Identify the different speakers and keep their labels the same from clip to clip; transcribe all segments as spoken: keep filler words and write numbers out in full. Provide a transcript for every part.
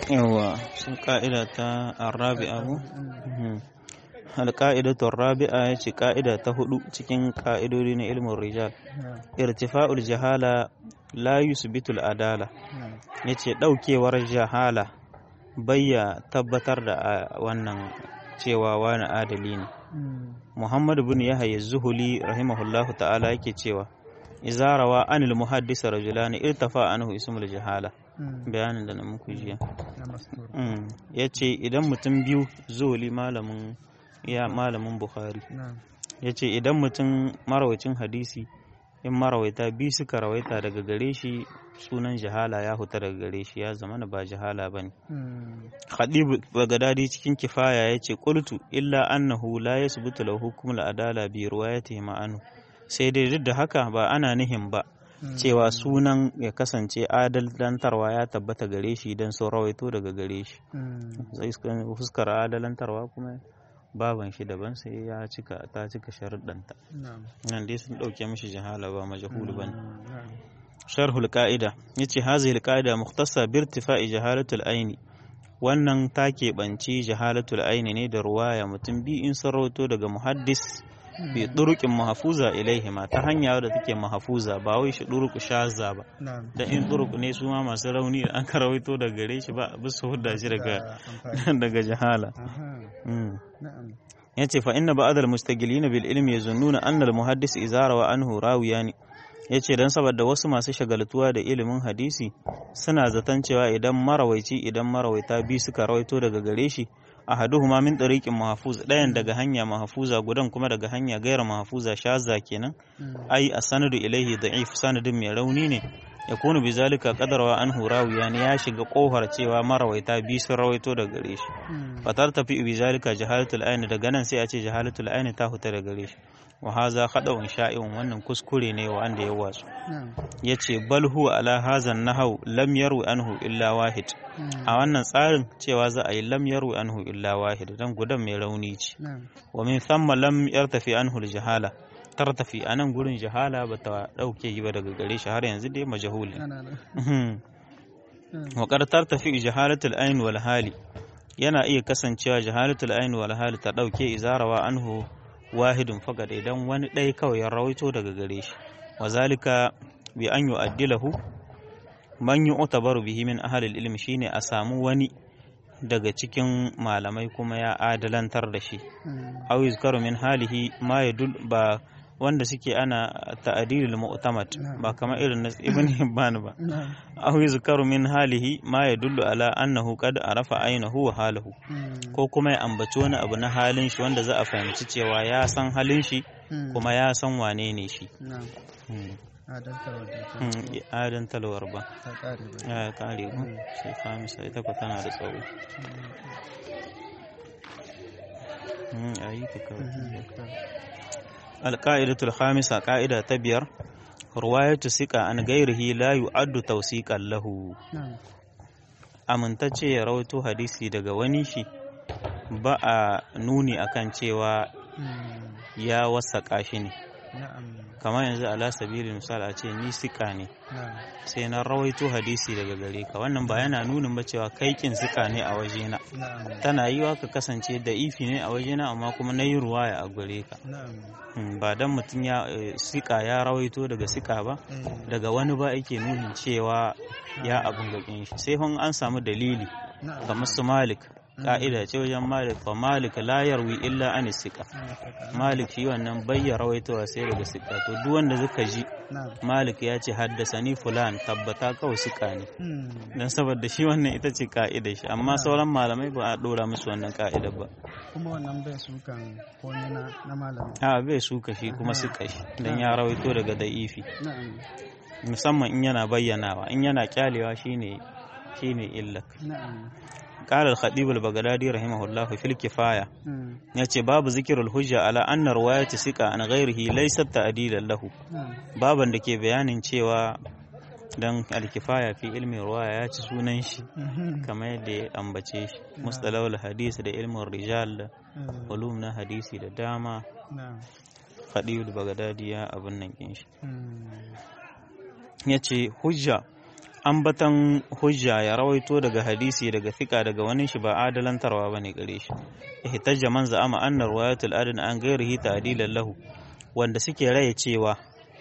Speaker 1: yawa sun ka'ida ta arabi'a bu alƙa'idatu rabi'a ya ce ƙa'ida ta hudu cikin ƙa'idodi na ilmin rijal irtifa'ul jahala la yusbitul adala ya ce ɗaukewar jahala bayya tabbatar da wannan cewa wani adali ne muhammadu bin yahya zuhuli rahimahullahu ta'ala yake cewa izarawa anil muhaddisa rajulani irtafa anhu ismul jahala bayanin da na muku jiya ya ce idan mutum biyu zuhuli malamin ya malamin bukhari ya ce idan mutum marawacin hadisi in marawaita biyu suka rawaita daga gare shi sunan jahala ya huta daga gare shi ya zama ba jahala ba ne khadibu bagadadi cikin kifaya ya ce qultu illa annahu la yasbutu lahu hukmul adala bi riwayatihi ma'anu sai dai duk da haka ba ana nihin ba cewa sunan ya kasance adalantarwa ya tabbata gare shi idan sun rawaito daga gare shi fuskar adalantarwa kuma baban shi daban sai ya cika ta cika sharuɗanta nan dai sun ɗauke mishi jahala ba majhul bane sharhul qa'ida yace hazihi alqa'ida mukhtassa bi irtifa'i jahalatul aini wannan ta keɓanci jahalatul aini ne da ruwaya mutum bi in sun rawaito daga muhaddis bi durukin mahfuza ilaihi ma ta hanya da take mahfuza ba wai shi duruku shaza ba da in duruk ne su ma masu rauni an karawaito daga gare shi ba bisu hudda shi daga daga jahala yace fa inna ba'd al-mustaqilin bil ilmi yazunnuna anna al-muhaddis idza rawa anhu rawiyani yace dan saboda wasu masu shagaltuwa da ilimin hadisi suna zaton cewa idan marawaici idan marawaita bi suka rawaito daga gare shi ahaduhuma min tariqin mahfuz dayan daga hanya mahfuza gudan kuma daga hanya gaira mahfuza shaza kenan ai asanadu ilaihi da'if sanadin mai rauni ne yakunu bizalika qadarwa anhu rawiyan ya shiga kohar cewa marawaita bi sun rawaito daga gare shi fatar tafi bizalika jahalatul ayn daga nan sai a ce jahalatul ayn ta huta daga gare shi wa haza khada'un sha'i'un wannan kuskure ne wa anda ya wasu yace bal huwa ala hazan nahaw lam yarwi anhu illa wahid a wannan tsarin cewa za a yi lam yarwi anhu illa wahid dan gudan mai rauni ce wa min thumma lam yartafi anhu al-jahala tartafi anan gurin jahala bata dauke yi ba daga gare shi har yanzu dai majhul wa qad tartafi jahalatul ayn wal hali yana iya kasancewa jahalatul ayn wal hali ta dauke izarawa anhu wahidun faqad idan wani dai kawai ya rawaito daga gare shi wazalika bi an yu'addilahu man yu'tabaru bihi min ahli al-ilm shine a samu wani daga cikin malamai kuma ya adalantar da shi aw yuzkaru min halihi ma yadul ba wanda suke ana ta'dilul mu'tamad ba kamar irin na ibn hibban ba aw yuzkaru min halihi ma yadullu ala annahu qad arafa aynahu wa halahu ko kuma ya ambaci wani abu na halin shi wanda za a fahimci cewa ya san halin shi kuma ya san wane ne shi adantalwar ba ya kare ba sai famisa ita ko tana da tsawo ayi ta kawai alƙa'idatul khamisa ƙa'ida ta biyar ruwayatu sika an gairihi la yu'addu tawsiqan lahu amintacce ya rawaito hadisi daga wani shi ba a nuni akan cewa ya wasaka shi ne kamar yanzu ala sabili misal a ce ni sika ne sai na rawaito hadisi daga gare ka wannan ba yana nunin ba cewa kai kin sika ne a wajena tana yiwa ka kasance da ifi ne a wajena amma kuma na yi ruwaya a gare ka ba dan mutum ya sika ya rawaito daga sika ba daga wani ba yake nunin cewa ya abun gakin shi sai hon an samu dalili kamar su Malik ka'ida ce wajen Malik fa Malik la yarwi illa an sika Malik shi wannan bayya rawaitowa sai daga sika to duk wanda zaka ji Malik ya ce haddasani fulan tabbata kawai sika ne dan saboda shi wannan ita ce ka'ida shi amma sauran malamai ba a dora musu wannan ka'ida ba
Speaker 2: kuma wannan bai sukan ko na na malami
Speaker 1: a bai suka shi kuma sika shi dan ya rawaito daga da'ifi musamman in yana bayyanawa in yana kyalewa shine shine illak na'am قال الخطيب البغدادي رحمه الله في الكفاية yace babu zikirul hujja ala anna riwayati sika an ghairihi laysat ta'dilan lahu baban da ke bayanin cewa dan al-kifaya fi ilmi riwaya ya ci sunan shi kamar yadda ya ambace shi mustalahul hadisi da ilmin rijal da ulum na hadisi da dama Khadijul Baghdadi ya abun nan kin shi yace hujja ambatan hujja ya rawaito daga hadisi daga fika daga wani shi ba adalantarwa bane gare shi ihtajja man za'ama anna riwayatul adl an ghairihi ta'dilan lahu wanda suke raye cewa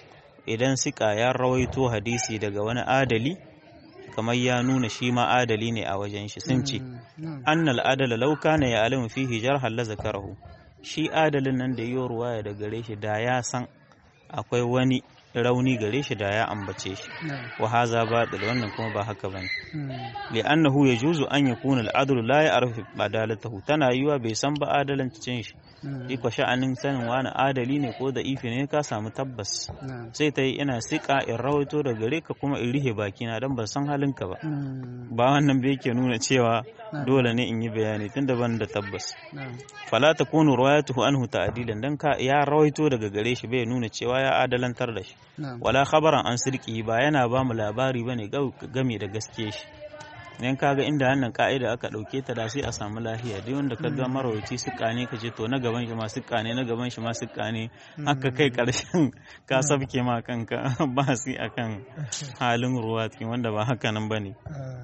Speaker 1: idan sika ya rawaito hadisi daga wani adali kamar ya nuna shi ma adali ne a wajen shi sun ce annal adala law kana ya'lamu fihi jarhan la zakarahu shi adalin nan da yiwo ruwaya da gare shi da ya san akwai wani rauni gare shi da ya ambace shi wa haza batil wannan kuma ba haka bane li'annahu yajuzu an yakuna al-adl la ya'rifu adalatahu tana yiwa bai san ba adalancin shi iko sha'anin sanin wani adali ne ko da ifi ne ka samu tabbas sai ta yi ina sika in rawaito da gare ka kuma in rihe bakina don ban san halinka ba ba wannan bai ke nuna cewa dole ne in yi bayani tunda ban da tabbas fala takunu riwayatuhu anhu ta'dilan dan ka ya rawaito daga gare shi bai nuna cewa ya adalantar da shi wala khabaran an sirki ba yana ba mu labari bane game da gaske shi idan kaga inda wannan ka'ida aka dauke ta da sai a samu lafiya duk wanda kaga marawaci suka ne kace to na gaban shi ma suka ne na gaban shi ma suka ne haka kai karshen ka sabke ma kanka ba sai akan halin ruwa wanda ba haka nan bane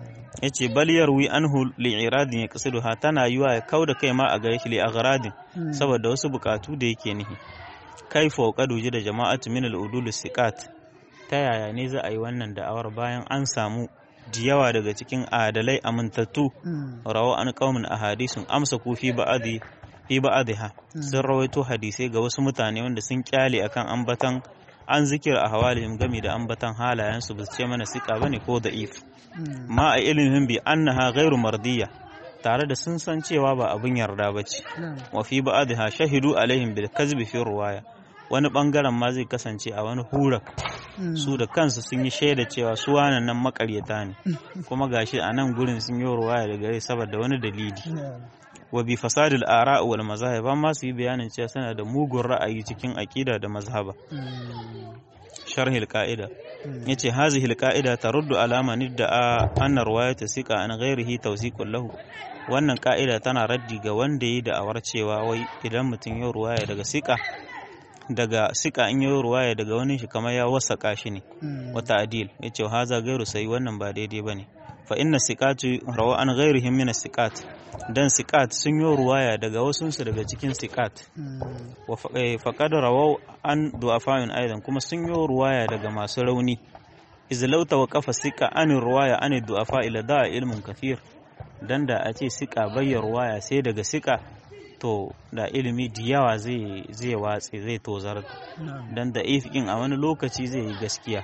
Speaker 1: yace bal yarwi anhu li'iradin yaqsiduha tana yiwa ya kauda kai ma a gare shi li agradin saboda wasu bukatu da yake nihi kaifa qaduji da jama'atu min al-udul siqat ta yaya ne za a yi wannan da'awar bayan an samu yawa daga cikin adalai amintattu rawa an qaumin ahadisun amsa ku fi ba'adi fi ba'adha sun rawaito hadisai ga wasu mutane wanda sun kyale akan ambatan an zikir a hawalihim gami da ambatan halayen su basu ce mana sika bane ko da'if ma a ilimin bi annaha ghairu mardiya tare da sun san cewa ba abin yarda bace wa fi ba'adha shahidu alaihim bil kazbi fi ruwaya wani bangaren ma zai kasance a wani hurak su da kansu sun yi shaida cewa su wannan nan makaryata ne kuma gashi a nan gurin sun yi ruwaya da gare saboda wani dalili wa bi fasadil ara' wal mazahib amma su yi bayanin cewa suna da mugun ra'ayi cikin aqida da mazhaba sharhil qa'ida yace hazihil qa'ida taruddu alama nidda anna riwayat siqa an ghairihi tawsiqun lahu wannan ka'ida tana raddi ga wanda yi da awar cewa wai idan mutum ya ruwaya daga siqa daga sika in yi ruwaya daga wani shi kamar ya wasaka shi ne wata adil ya ce haza gairu sai wannan ba daidai ba ne fa inna siqatu rawa an ghairihim min siqat dan siqat sun yi ruwaya daga wasunsu daga cikin siqat wa faqad rawaw an du'afa'in aidan kuma sun yi ruwaya daga masu rauni iz law tawaqafa siqa an ruwaya an du'afa ila da'a ilmun kathir dan da a ce siqa bayyar ruwaya sai daga siqa to da ilimi da yawa zai zai watse zai tozar dan da ifikin a wani lokaci zai yi gaskiya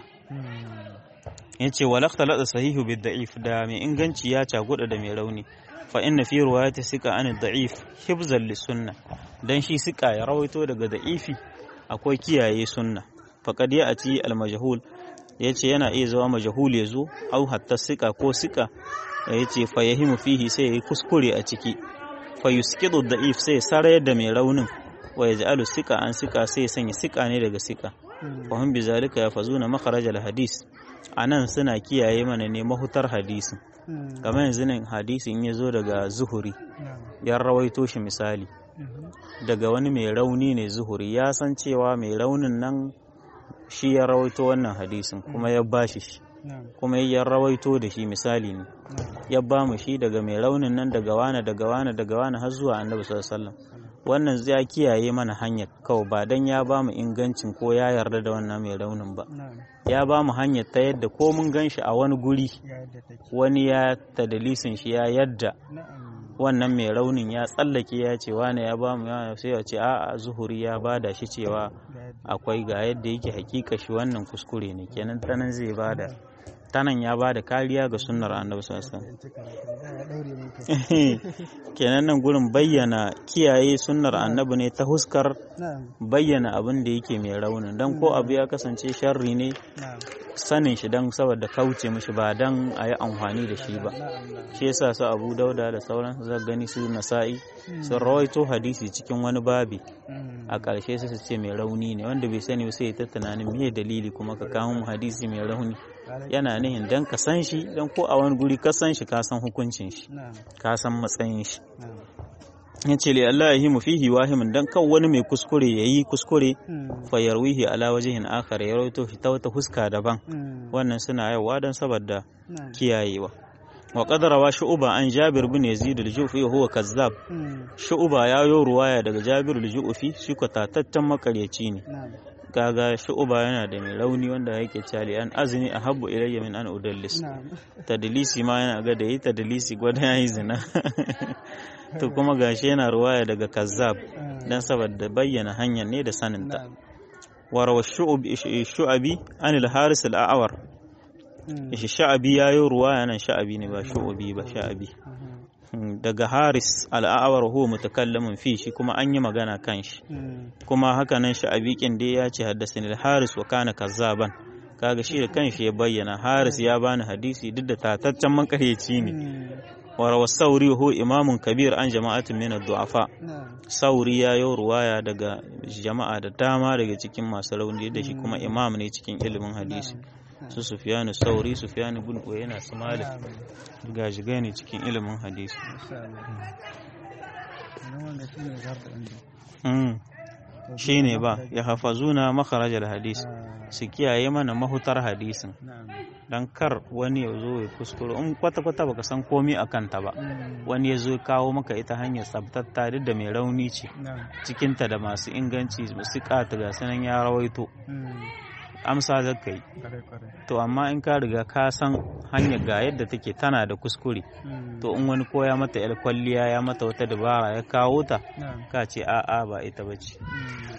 Speaker 1: yace walaqtalata sahihu bid da'if da mai inganci ya caguda da mai rauni fa inna fi riwayati sika an da'if hifzan lis sunna dan shi sika ya rawaito daga da'ifi akwai kiyaye sunna faqad ya'ti al majhul yace yana iya zuwa majhul yazo au hatta sika ko sika yace fa yahimu fihi sai yayi kuskure a ciki fa yuskidu da'if sai sarayar da mai raunin wa yaj'alu sika an sika sai sanya sika ne daga sika fa hum bizalika yafazuna makharaj al hadis anan suna kiyaye mana ne mahutar hadisi kamar yanzu nan hadisin ya zo daga zuhuri ya rawaito shi misali daga wani mai rauni ne zuhuri ya san cewa mai raunin nan shi ya rawaito wannan hadisin kuma ya bashi shi kuma ya rawaito da shi misali ne ya ba mu shi daga mai raunin nan daga wani daga wani daga wani har zuwa annabi sallallahu alaihi wasallam wannan zai kiyaye mana hanyar kawai ba dan ya ba mu ingancin ko ya yarda da wannan mai raunin ba ya ba mu hanyar ta yadda ko mun ganshi a wani guri wani ya tadalisin shi ya yadda wannan mai raunin ya tsallake ya ce wane ya ba mu sai ya ce a'a zuhuri ya bada shi cewa akwai ga yadda yake hakika shi wannan kuskure ne kenan tanan zai bada tanan ya bada kariya ga sunnar annabi sallallahu alaihi wasallam kenan nan gurin bayyana kiyaye sunnar annabi ne ta huskar bayyana abin da yake mai raunin dan ko abu ya kasance sharri ne sanin shi dan saboda kauce mishi ba dan a yi amfani da shi ba shi yasa su Abu Dauda da sauran za gani su Nasa'i sun rawaito hadisi cikin wani babi a ƙarshe su ce mai rauni ne wanda bai sani sai ya ta tunanin me dalili kuma ka kawo mu hadisi mai rauni yana nihin dan ka san shi dan ko a wani guri ka san shi ka san hukuncin shi ka san matsayin shi yace li Allah yahimu fihi wahimin dan kan wani mai kuskure yayi kuskure fa yarwihi ala wajhin akhar ya rawaito shi ta wata huska daban wannan suna yawa dan saboda kiyayewa wa qadara wa shu'ba an Jabir bin Yazid al-Ju'fi huwa kazzab shu'ba ya yo ruwaya daga Jabir al-Ju'fi shi ko tatattan makaryaci ne kaga shu'ba yana da mai rauni wanda yake cali an azni ahabbu ilayya min an udallis tadlisi ma yana ga da yi tadlisi gwada yayi zina to kuma gashi yana ruwaya daga kazzab dan saboda bayyana hanyar ne da saninta warawa shu'bi shu'abi an al-haris al-a'war shi sha'abi yayo ruwaya nan sha'abi ne ba shu'bi ba sha'abi daga haris al-a'war huwa mutakallamin fi shi kuma an yi magana kan shi kuma haka nan sha'abi kin dai ya ce haddathani al-haris wa kana kazzaban kaga shi da kanshi ya bayyana haris ya bani hadisi duk da tataccen makareci ne warawa sauri hu imamun kabir an jama'atin min ad-du'afa sauri ya yi ruwaya daga jama'a da dama daga cikin masu rauni da shi kuma imam ne cikin ilimin hadisi su sufyanu sauri sufyanu bin uyayna su malik gajigai ne cikin ilimin hadisi shi ne ba ya hafazuna makharajal hadis su kiyaye mana mahutar hadisin dan kar wani ya zo ya kuskure in kwata-kwata baka san komi a kanta ba wani ya zo ya kawo maka ita hanyar tsabtatta duk da mai rauni ce cikinta da masu inganci su kata ga sanan ya rawaito amsa zaka yi to amma in ka riga ka san hanyar ga yadda take tana da kuskure to in wani koya mata yar kwalliya ya mata wata dabara ya kawo ta ka ce a'a ba ita bace